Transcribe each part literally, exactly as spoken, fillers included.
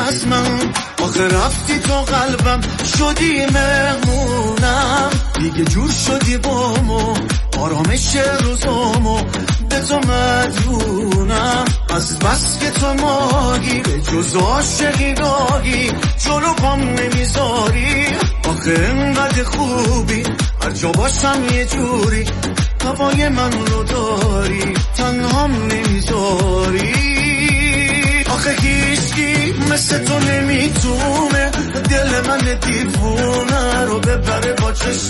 از من، آخه رفتی تو قلبم شدی مهمونم، دیگه جور شدی بامو آرامش روزامو به تو مدیونم، از بس که تو ماهی به جز عاشقی راهی جلو پام نمیذاری، آخه انقدر خوبی هر جا باشم یه جوری هوای من رو داری تنهام نمیذاری، آخه هیچکی مثل تو نمیتونه دل من دیوونه رو ببره با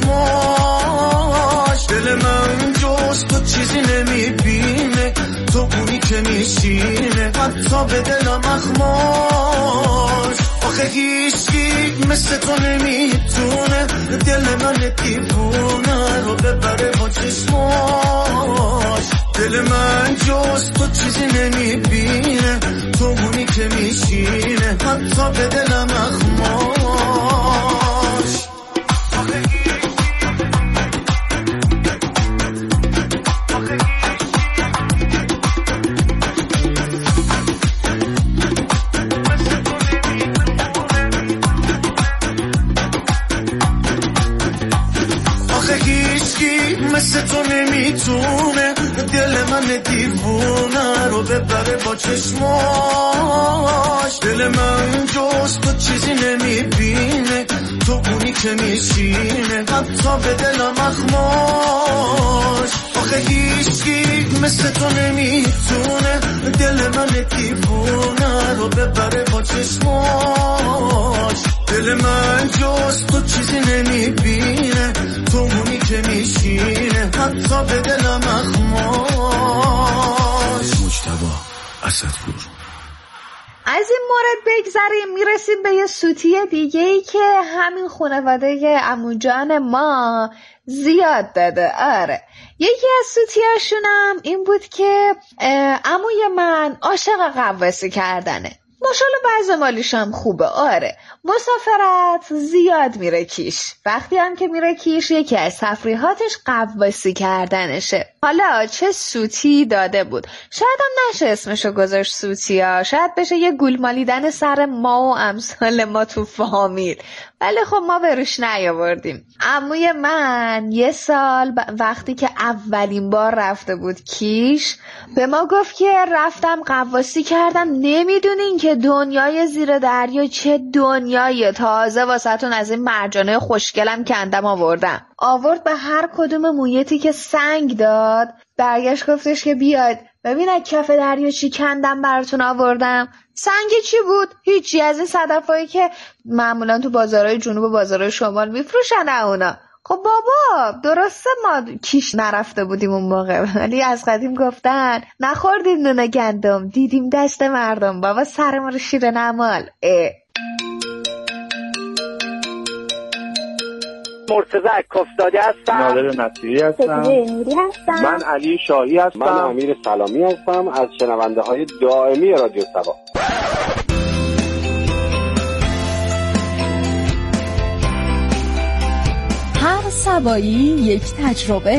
چشماش، دل من جز تو چیزی نمیبینه، تو اونی که میشینه حتی به دلم اخماش، آخه هیچکی مثل تو نمیتونه دل من دیوونه رو ببره با چشماش، دل من جز تو چیزی نمیبینه، تو اونی که میشینه حتی به دلم اخماش. مثل تو نمیتونه دل من دیوونه رو ببره با چشماش، دل من جز تو چیزی نمیبینه، تو اونی که میشینه حتی به دلم اخماش، آخه هیچکی مثل تو نمیتونه دل من دیوونه رو ببره با چشماش، دل من جز تو چیزی نمیبینه، تو اونی که میشینه حتی به دلم اخماش. مجتبی اسدپور. از این مورد بگذاریم میرسیم به یه سوتی دیگه ای که همین خانواده عموجان ما زیاد داده. آره یکی از سوتیاشونم این بود که عموی من عاشق غواصی کردنه، ماشاءالله بعض مالیش هم خوبه. آره مسافرت زیاد میره کیش، وقتی هم که میره کیش یکی از تفریحاتش غواصی کردنشه. حالا چه سوتی داده بود، شاید هم نشه اسمشو گذاشت سوتی ها، شاید بشه یه گول مالیدن سر ما و امثال ما تو فامیل، ولی خب ما بروش نیاوردیم. عموی من یه سال وقتی که اولین بار رفته بود کیش به ما گفت که رفتم غواصی کردم، نمیدونین که دنیای زیر دریا چه دنیاییه، تازه واسهتون از این مرجانه خوشگلم کندم آوردم. آورد به هر کدوم مویتی که سنگ داد، برگشت گفتش که بیاد ببین از کف دریا چی کندم براتون آوردم. سنگ چی بود؟ هیچی، از این صدفایی که معمولا تو بازارهای جنوب و بازارهای شمال میفروشن اونا. خب بابا درسته ما کیش نرفته بودیم اون موقع، ولی از قدیم گفتن نخوردیم نون گندم دیدیم دست مردم، بابا سر ما رو شیر نمال. اه. مرتضی عکافتاده هستم. نادر نصیری هستم. هستم. من علی شاهی هستم. من امیر سلامی هستم از شنونده های دائمی رادیو سبا. هر سبایی یک تجربه.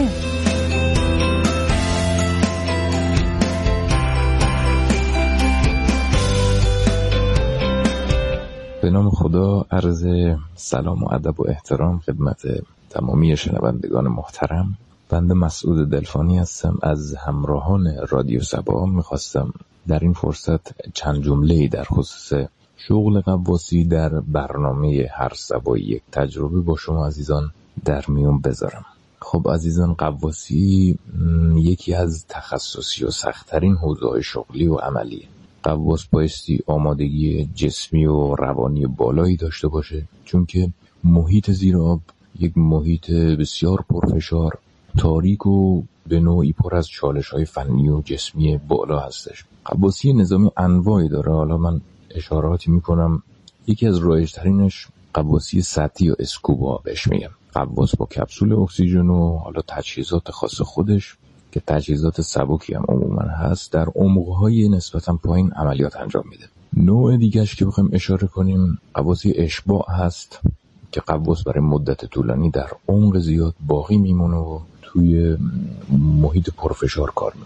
به نام خدا، عرض سلام و ادب و احترام خدمت تمامی شنوندگان محترم. بنده مسعود دلفانی هستم، از همراهان رادیو سبا میخواستم در این فرصت چند جمله‌ای در خصوص شغل غواصی در برنامه هر سبایی یک تجربه با شما عزیزان در میون بذارم. خب عزیزان، غواصی یکی از تخصصی و سخت‌ترین حوزه‌های شغلی و عملیه. غواص بایستی آمادگی جسمی و روانی بالایی داشته باشه، چون که محیط زیر آب یک محیط بسیار پرفشار، تاریک و به نوعی پر از چالش‌های فنی و جسمی بالا هستش. غواصی نظامی انواعی داره، حالا من اشاراتی میکنم. یکی از رایج‌ترینش غواصی سطحی یا اسکوبا بهش میگم. غواص با کپسول اکسیژن و حالا تجهیزات خاص خودش که تجهیزات سبکی هم عموما هست، در عمق‌های نسبتاً پایین عملیات انجام میده. نوع دیگه‌اش که بخوایم اشاره کنیم غواصی اشباع هست که غواص برای مدت طولانی در عمق زیاد باقی میمونه و توی محیط پرفشار کار میکنه.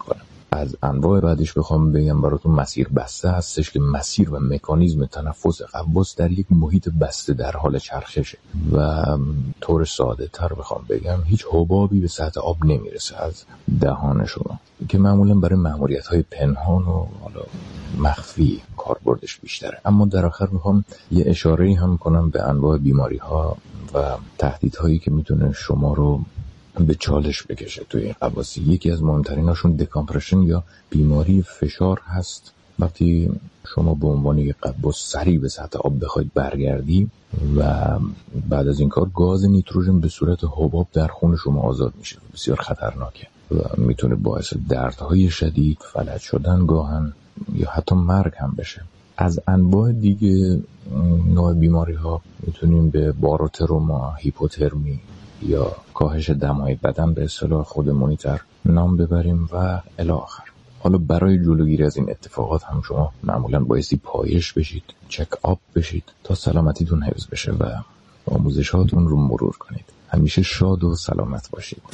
از انواع بعدش بخوام بگم براتون، مسیر بسته هستش که مسیر و مکانیزم تنفس قواس در یک محیط بسته در حال چرخشه و طور ساده تر بخوام بگم هیچ حبابی به سطح آب نمیرسه از دهان شما که معمولا برای مأموریت های پنهان و حالا مخفی کاربردش بیشتره. اما در آخر میخوام یه اشاره‌ای هم کنم به انواع بیماری ها و تهدیدهایی که میتونه شما رو به چالش بکشه توی این قواسی. یکی از مهمتریناشون دکامپرشن یا بیماری فشار هست. وقتی شما به عنوان یک قواس سریع به سطح آب بخواید برگردی و بعد از این کار گاز نیتروژن به صورت حباب در خون شما آزاد میشه، بسیار خطرناکه و میتونه باعث دردهای شدید، فلج شدن گاهن یا حتی مرگ هم بشه. از انواع دیگه نوع بیماری ها میتونیم به باروتروما، هیپوترمی یا کاهش دمای بدن به اصطلاح خودمونی تر نام ببریم و الی آخر. حالا برای جلوگیری از این اتفاقات هم شما معمولا بایستی پایش بشید، چک آپ بشید تا سلامتیتون حفظ بشه و آموزشاتون رو مرور کنید. همیشه شاد و سلامت باشید.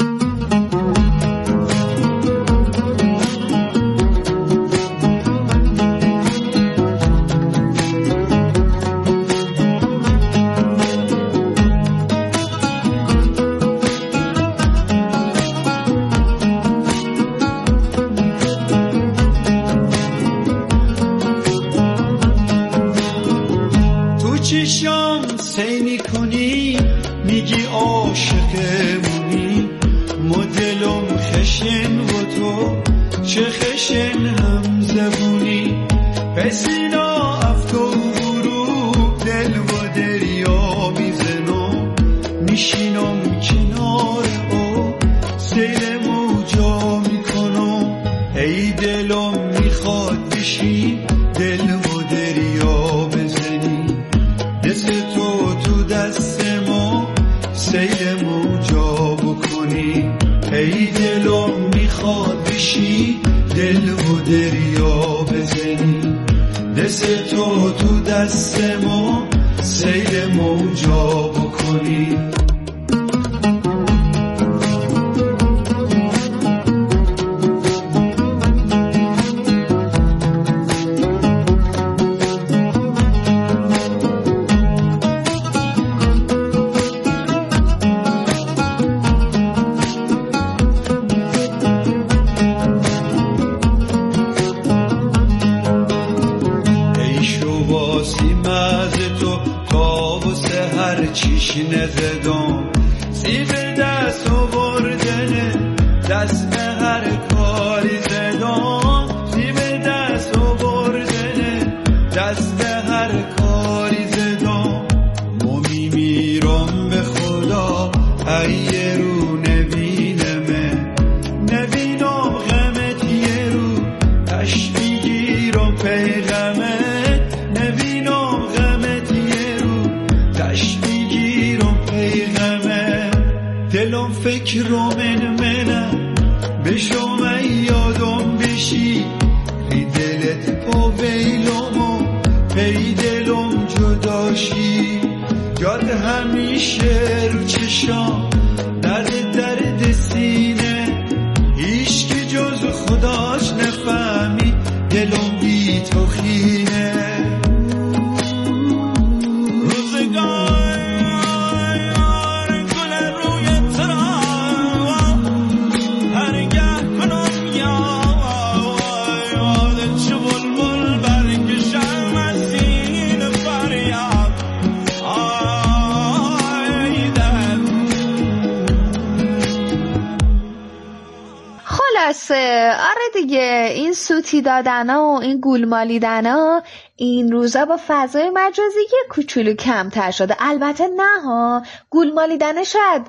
آره دیگه، این سوتی دادنا و این گول مالیدنا این روزا با فضای مجازی یه کوچولو کمتر شده. البته نه ها، گول مالیدنه شاید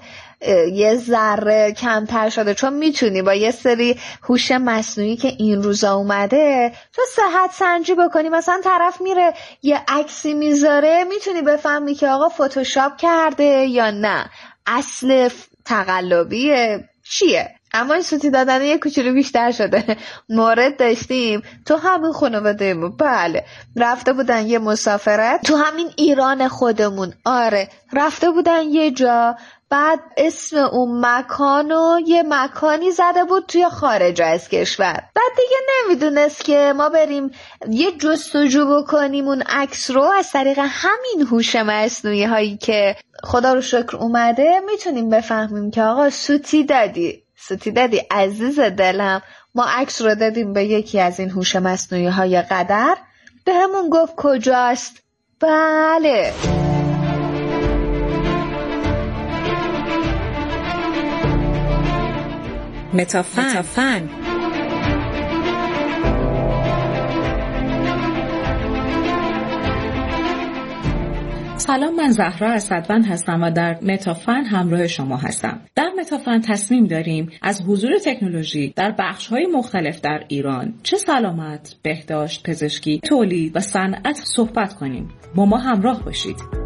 یه ذره کمتر شده، چون میتونی با یه سری هوش مصنوعی که این روزا اومده تو صحت سنجی بکنی. مثلا طرف میره یه عکسی میذاره، میتونی بفهمی که آقا فتوشاپ کرده یا نه، اصل تقلبیه چیه. اما این سوتی دادن یه کوچولو بیشتر شده. مورد داشتیم تو همین خانواده ما، بله، رفته بودن یه مسافرت تو همین ایران خودمون. آره رفته بودن یه جا، بعد اسم اون مکانو یه مکانی زده بود توی خارج از کشور. بعد دیگه نمیدونست که ما بریم یه جستجو بکنیم اون عکس رو از طریق همین هوش مصنوعی هایی که خدا رو شکر اومده میتونیم بفهمیم که آقا سوتی دادی سوتی دادی عزیز دلم، ما عکس رو دادیم به یکی از این هوش مصنوعی های قدر، به همون گفت کجاست. بله متافن, متافن. سلام، من زهرا اسدوند هستم و در متافن همراه شما هستم. در متافن تصمیم داریم از حضور تکنولوژی در بخش‌های مختلف در ایران، چه سلامت، بهداشت، پزشکی، تولید و صنعت صحبت کنیم. با ما همراه باشید.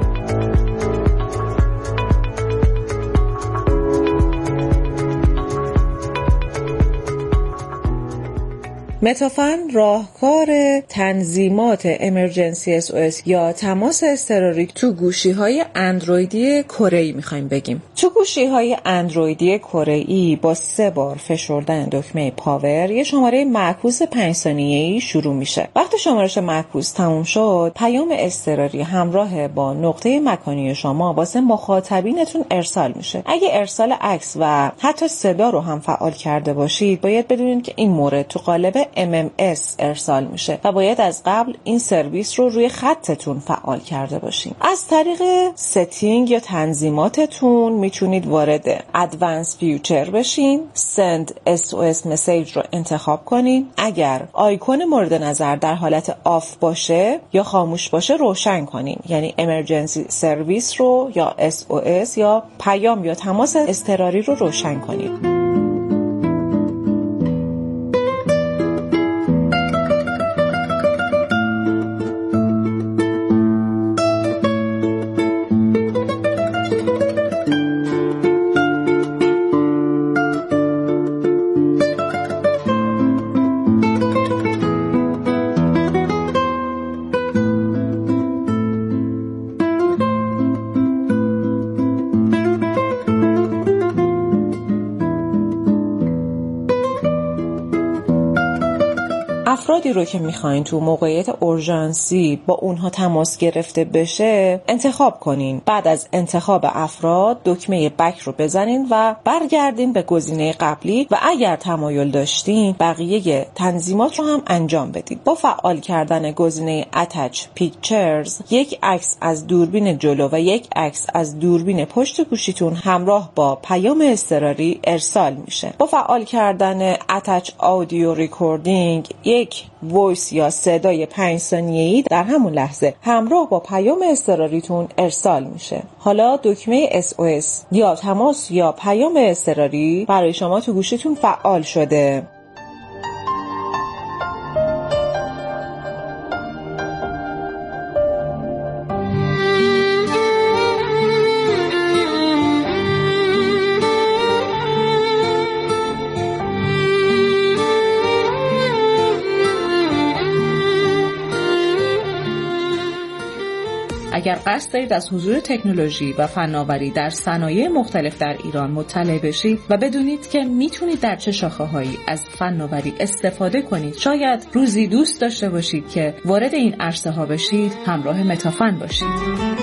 متافن راهکار تنظیمات امرجنسی اس او اس یا تماس اضطراری تو گوشی‌های اندرویدی کره‌ای می‌خوایم بگیم. تو گوشی‌های اندرویدی کره‌ای با سه بار فشردن دکمه پاور یه شماره معکوس پنج ثانیه‌ای شروع میشه. وقتی شمارش معکوس تموم شد، پیام اضطراری همراه با نقطه مکانی شما واسه مخاطبینتون ارسال میشه. اگه ارسال عکس و حتی صدا رو هم فعال کرده باشید، باید بدونید که این مورد تو قالب ام ام اس ارسال میشه و باید از قبل این سرویس رو روی خطتون فعال کرده باشین. از طریق ستینگ یا تنظیماتتون میتونید وارد ادوانس فیوچر بشین، سند اس او اس مسیج رو انتخاب کنین. اگر آیکون مورد نظر در حالت آف باشه یا خاموش باشه روشن کنین، یعنی امرجنسی سرویس رو یا اس او اس یا پیام یا تماس اضطراری رو روشن کنین. افرادی رو که میخواین تو موقعیت اورژانسی با اونها تماس گرفته بشه انتخاب کنین. بعد از انتخاب افراد دکمه بک رو بزنین و برگردین به گزینه قبلی و اگر تمایل داشتین بقیه تنظیمات رو هم انجام بدید. با فعال کردن گزینه اتچ پیکچرز یک عکس از دوربین جلو و یک عکس از دوربین پشت گوشیتون همراه با پیام اضطراری ارسال میشه. با فعال کردن اتچ آدیو ریکوردینگ یک وایس یا صدای پنج ثانیه‌ای در همون لحظه همراه با پیام اضطراریتون ارسال میشه. حالا دکمه اس او اس یا تماس یا پیام اضطراری برای شما تو گوشیتون فعال شده. اگر قصد دارید از حضور تکنولوژی و فناوری در صنایع مختلف در ایران مطلع بشید و بدونید که میتونید در چه شاخه‌هایی از فناوری استفاده کنید، شاید روزی دوست داشته باشید که وارد این عرصه ها بشید، همراه متافن باشید.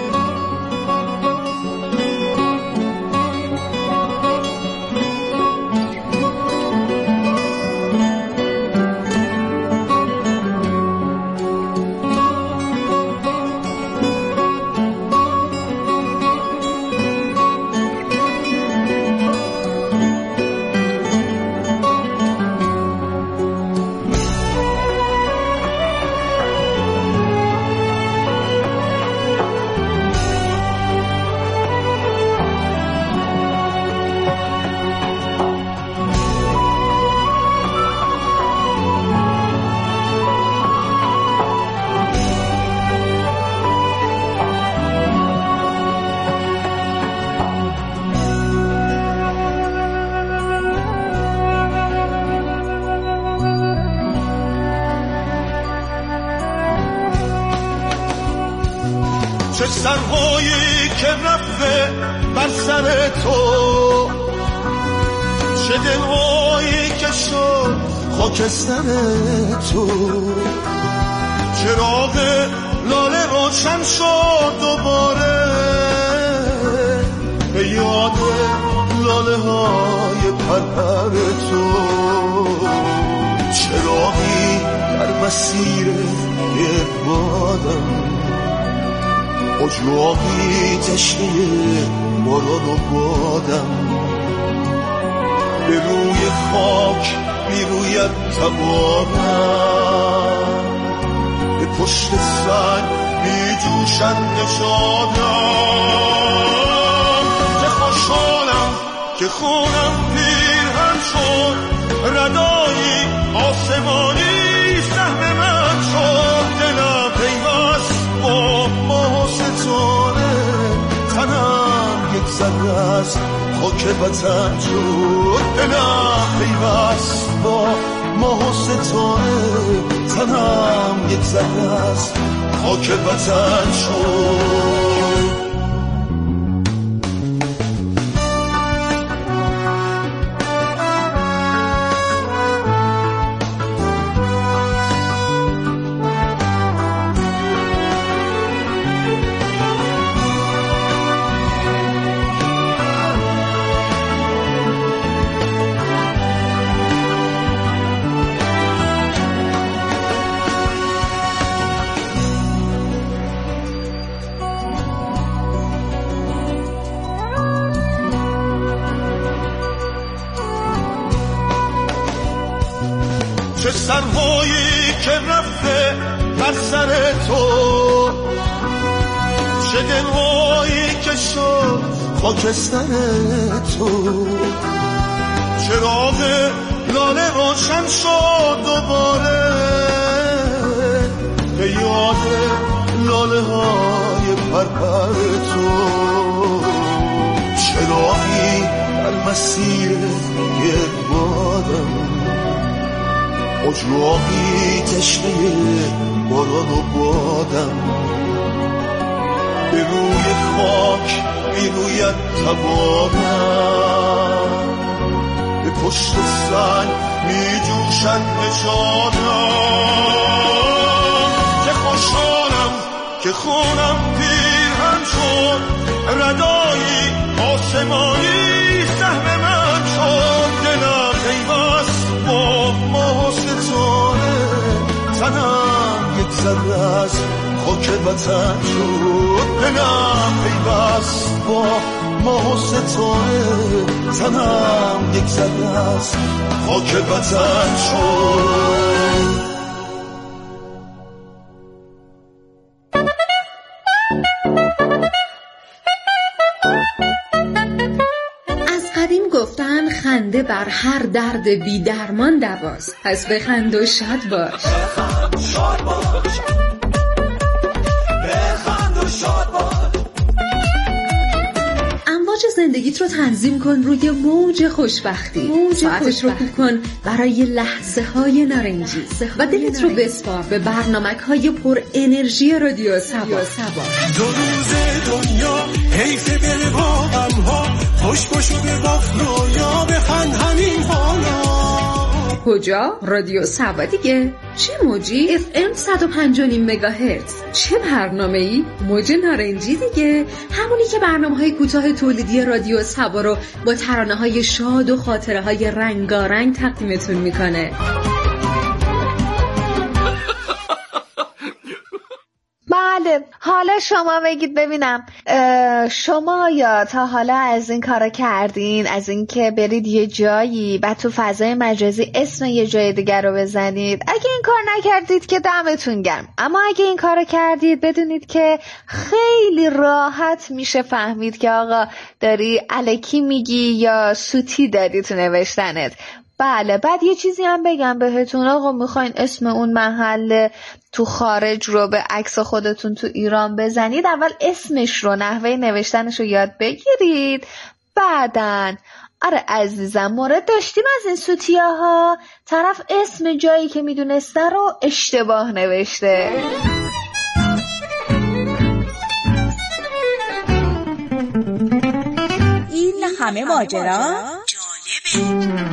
چه سرهایی که رفته بر سر تو، چه دلهایی که شد خاکستر تو، چراغ لاله روشن شد دوباره به یاد لاله های پرپر تو، چراغی در مسیر گردبادم، اجاقی تشنه باران و بادم، به روی خاک بی رویت تبارم، به پشت سنگ بی جوشن نشادم، که خوشحالم که خونم پیرهن شد، ردایی آسمانی سهم من شد، دلم پیوست با ماه و ستاره، تنم یک ذره از خاک وطن شد، دلم پیوست با ماه و ستاره، تنم یک ذره از خاک وطن شد. چه سرهایی که رفته بر سر تو، چه دلهایی که شد خاکستر تو، چراغ لاله روشن شد دوباره به یاد لاله های پرپر تو، چراغی در مسیر گردبادم، اجاقی تشنه باران و بادم، به روی خاک بی رویت تبارم، به پشت سنگ می جوشن نشانم، که خوشحالم که خونم پیرهن شد، ردایی آسمانی سهم من شد، دلم پیوست با ماه و ستاره، تنم یک ذره از خاک وطن شد، دلم پیوست با ماه و ستاره، تنم یک ذره از خاک وطن شد. گفتن خنده بر هر درد بی درمان دواست، پس بخند و شاد باش. شاد باش. بخند و شاد باش. امواج زندگیت رو تنظیم کن روی موج خوشبختی. موج ساعتش رو کوک کن برای لحظه های نارنجی و دلت رو بسپار به برنامک های پر انرژی رادیو سبا. دو روز دنیا حیف بره با غم ها، خوش باشو به باف رویا بخند همین حالا. کجا؟ رادیو سبا دیگه. چه موجی؟ اف ام صد و پنج و نیم مگاهرتز. چه برنامه‌ای؟ موج نارنجی دیگه، همونی که برنامه‌های کوتاه تولیدی رادیو سبا رو با ترانه‌های شاد و خاطره‌های رنگارنگ تقدیمتون میکنه. بله، حالا شما بگید ببینم، شما یا تا حالا از این کارا کردین، از این که برید یه جایی بعد تو فضای مجازی اسم یه جای دیگر رو بزنید؟ اگه این کار نکردید که دمتون گرم، اما اگه این کارو کردید بدونید که خیلی راحت میشه فهمید که آقا داری الکی میگی یا سوتی داری تو نوشتنت. بله، بعد یه چیزی هم بگم بهتون، آقا میخواین اسم اون محل تو خارج رو به عکس خودتون تو ایران بزنید، اول اسمش رو، نحوه نوشتنش رو یاد بگیرید، بعدن آره عزیزم مورد داشتیم از این سوتیاها، طرف اسم جایی که میدونسته رو اشتباه نوشته. همه ماجرا جالبه.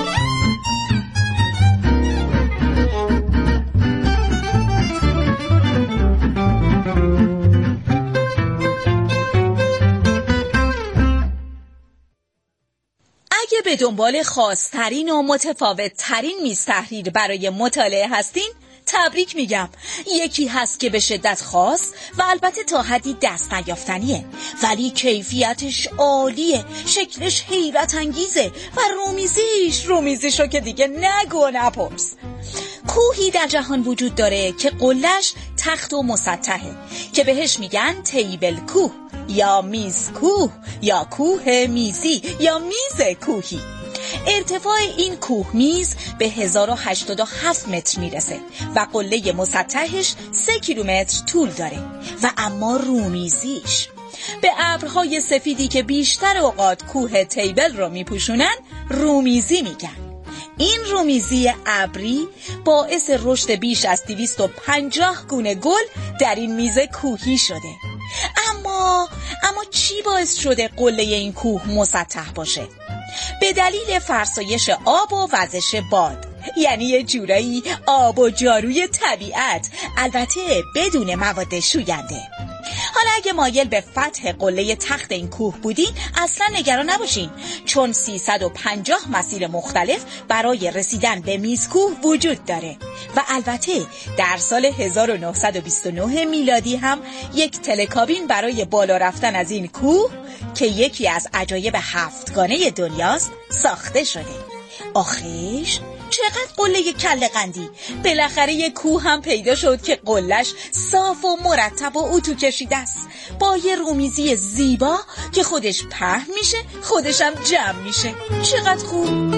اگه به دنبال خاص‌ترین و متفاوت‌ترین میز تحریر برای مطالعه هستین، تبریک میگم. یکی هست که به شدت خاص و البته تا حدی دست نیافتنیه، ولی کیفیتش عالیه، شکلش حیرت انگیزه و رومیزیش رومیزیشو که دیگه نگو و نپرس. کوهی در جهان وجود داره که قله‌اش تخت و مسطحه که بهش میگن تیبل کوه یا میز کوه یا کوه میزی یا میز کوهی. ارتفاع این کوه میز به هزار و هشتاد و هفت متر میرسه و قله مسطحش سه کیلومتر طول داره و اما رومیزیش به ابرهای سفیدی که بیشتر اوقات کوه تیبل رو میپوشونن رومیزی میگن. این رومیزی ابری باعث رشد بیش از دویست و پنجاه گونه گل در این میز کوهی شده. اما اما چی باعث شده قله این کوه مسطح باشه؟ به دلیل فرسایش آب و وزش باد، یعنی یه جورایی آب و جاروی طبیعت، البته بدون مواد شوینده. حالا اگه مایل به فتح قله تخت این کوه بودین اصلا نگران نباشین، چون سیصد و پنجاه مسیر مختلف برای رسیدن به میزکوه وجود داره و البته در سال هزار و نهصد و بیست و نه میلادی هم یک تلکابین برای بالا رفتن از این کوه که یکی از عجایب هفتگانه دنیاست ساخته شده. آخیش چقدر قله کله قندی! بالاخره یک کوه هم پیدا شد که قله‌اش صاف و مرتب و اتو کشیده است، با یه رومیزی زیبا که خودش پهن میشه خودش هم جمع میشه. چقدر خوب!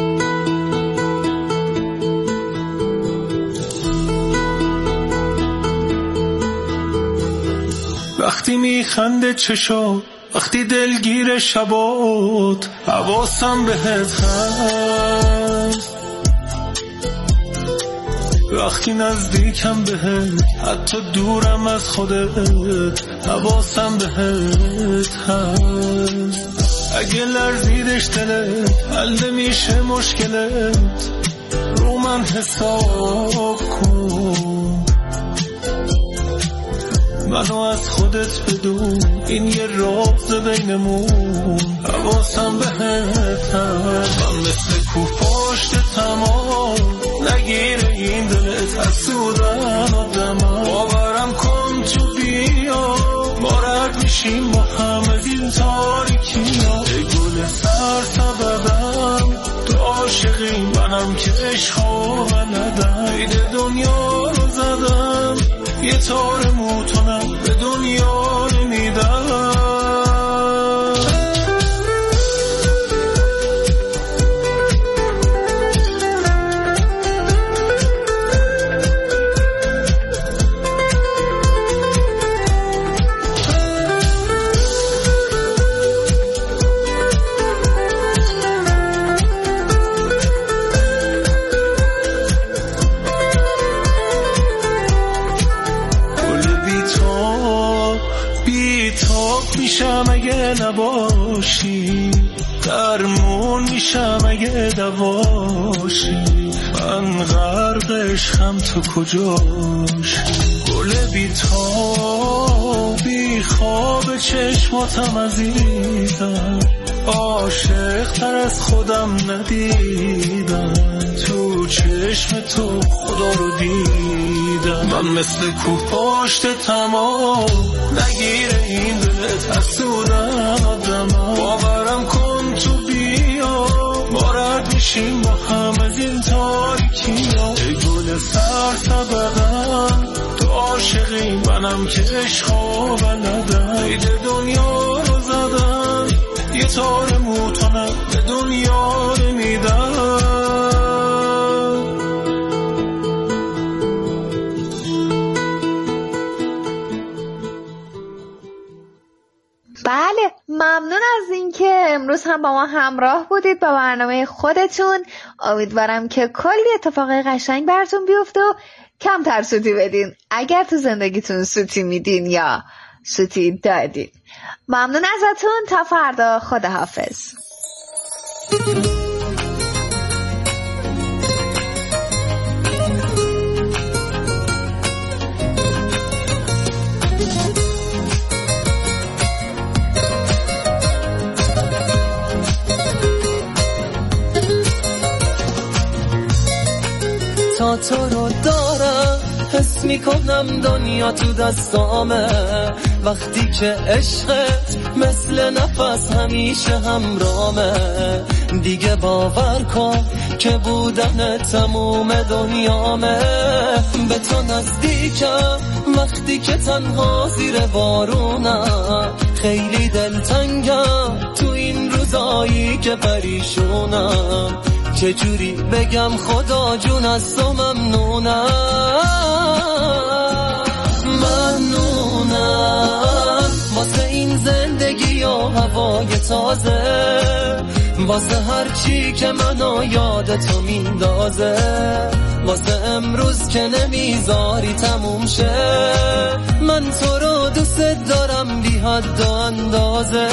وقتی میخنده چشات، وقتی دلگیر شبات، حواسم بهت هست، وقتی نزدیکم بهت، حتی دورم از خودت، حواسم بهت هست. اگه لرزیدش دلت، حل میشه مشکلت، رو من حساب کن، منو از خودت بدون، این یه راز بینمون، حواسم بهت هست. من مثل کوه پشت تمام، نگیره این دلت حسودن آدم، باورم کن تو بیا، ما رد میشیم با هم از این تاریکی ها. ای گل سر سببم، تو عاشقی منم که عشقا بلدم، عید دنیا رو زدم، یه تار موتونم به دنیا نمیدم. میشم اگه نباشی، درمون میشم اگه دواشی، من غرق عشقم تو کجاشی، گل بی تا بی خواب چشماتم عزیزم، عاشق تر از خودم ندیدم، تو چشم تو خدا رو دیدم. من مثل کوه پشت تمام، نگیره این دلت حسودن آدم، باورم کن تو بیا، ما رد میشیم با هم از این تاریکی ها. ای گل سر طبقم، تو عاشقی منم که عشقا بلدم، عید دنیا رو زدم، یه تار موتونم به دنیا نمیدم. بله، ممنون از اینکه امروز هم با ما همراه بودید با برنامه خودتون. امیدوارم که کلی اتفاق قشنگ براتون بیفته و کمتر سوتی بدین اگر تو زندگیتون سوتی میدین یا سوتی دادین. ممنون ازتون، تا فردا، خداحافظ. تا تو رو دارم حس میکنم دنیا تو دستامه، وقتی که عشقت مثل نفس همیشه همرامه. دیگه باور کن که بودن تموم دنیامه. به تو نزدیکم وقتی که تنها زیر بارونم، خیلی دلتنگم تو این روزایی که پریشونم. چجوری بگم خدا جون از تو ممنونم، ممنونم واسه این زندگی و هوای تازه، واسه هر چی که منو یاد تو میندازه، واسه امروز که نمیذاری تموم شه. من تو رو دوست دارم بی حد و اندازه،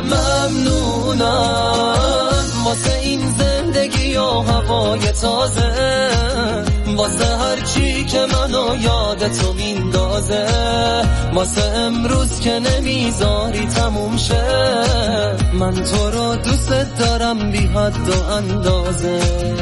ممنونم واسه این زندگی و هوای تازه، واسه هر چی که منو یاد تو میندازه، واسه امروز که نمیذاری تموم شه. من تو رو دوست دارم بی حد و اندازه.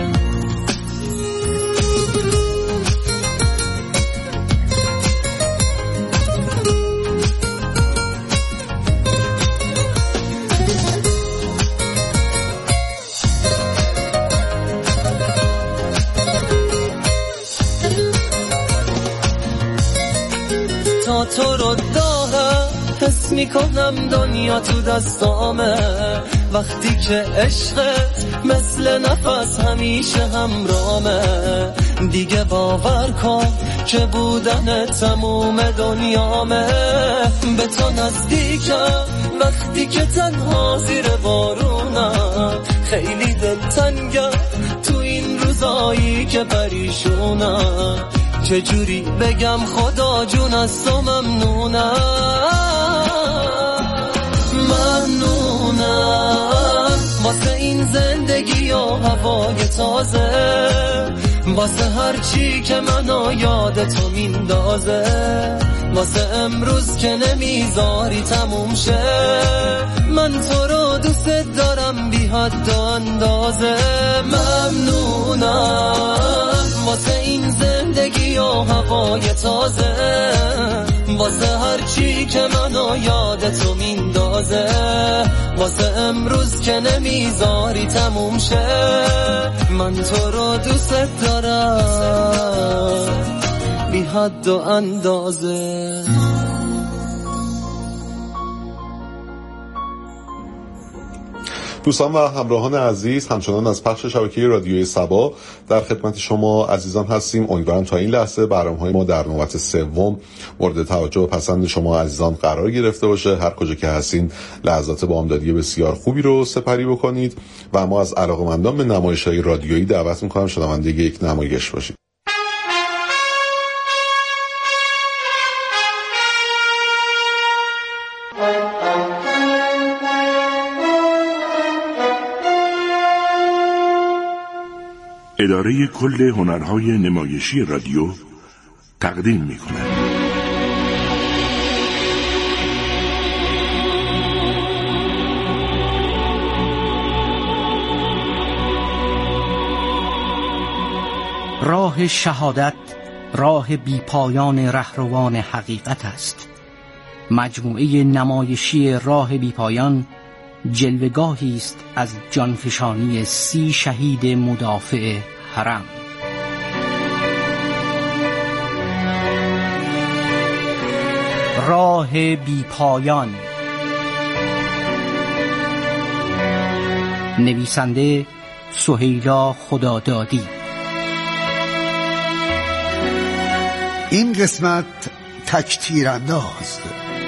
تا تو رو دارم حس میکنم دنیا تو دستامه، وقتی که عشقت مثل نفس همیشه همرامه. دیگه باور کن که بودن تموم دنیامه. به تو نزدیکم وقتی که تنها زیر بارونم، خیلی دلتنگم تو این روزایی که پریشونم. چجوری بگم خدا جون از تو ممنونم، ممنونم واسه این زندگی و هوای تازه، واسه هر چی که منو یاد تو میندازه، واسه امروز که نمیذاری تموم شه. من تو رو دوست دارم بی حد و اندازه، ممنونم واسه این زندگی و هوای تازه، واسه هر چی که منو یاد تو میندازه، واسه امروز که نمیذاری تموم شه. من تو رو دوست دارم بی حد و اندازه. دوستان و همراهان عزیز، همچنان از پخش شبکه رادیوی صبا در خدمت شما عزیزان هستیم. امیدوارم تا این لحظه برنامه‌های ما در نوبت سوم مورد توجه و پسند شما عزیزان قرار گرفته باشه. هر کجا که هستین لحظات بامدادی بسیار خوبی رو سپری بکنید و ما از علاقه‌مندان به نمایش‌های رادیویی دعوت می‌کنم شنونده یک نمایش باشید. اداره کل هنرهای نمایشی رادیو تقدیم می کند. راه شهادت راه بیپایان رهروان حقیقت است. مجموعه نمایشی راه بیپایان جلوگاهی است از جانفشانی سی شهید مدافع حرم. راه بیپایان، نویسنده سهیلا خدادادی. این قسمت تک تیرانداز.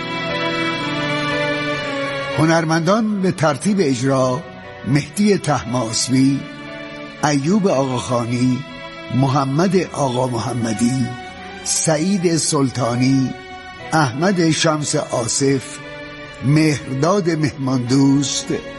هنرمندان به ترتیب اجرا: مهدی طهماسبی، ایوب آقاخانی، محمد آقا محمدی، سعید سلطانی، احمد شمس آصف، مهرداد مهماندوست،